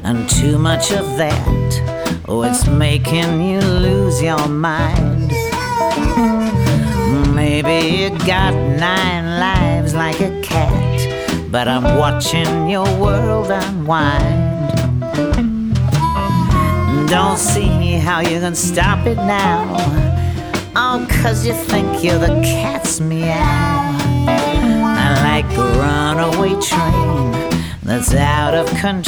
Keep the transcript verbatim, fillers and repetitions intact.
and too much of that, oh, it's making you lose your mind. Maybe you got nine lives like a cat, but I'm watching your world unwind. Don't see how you can stop it now, all 'cause you think you're the cat's meow. Like a runaway train that's out of control.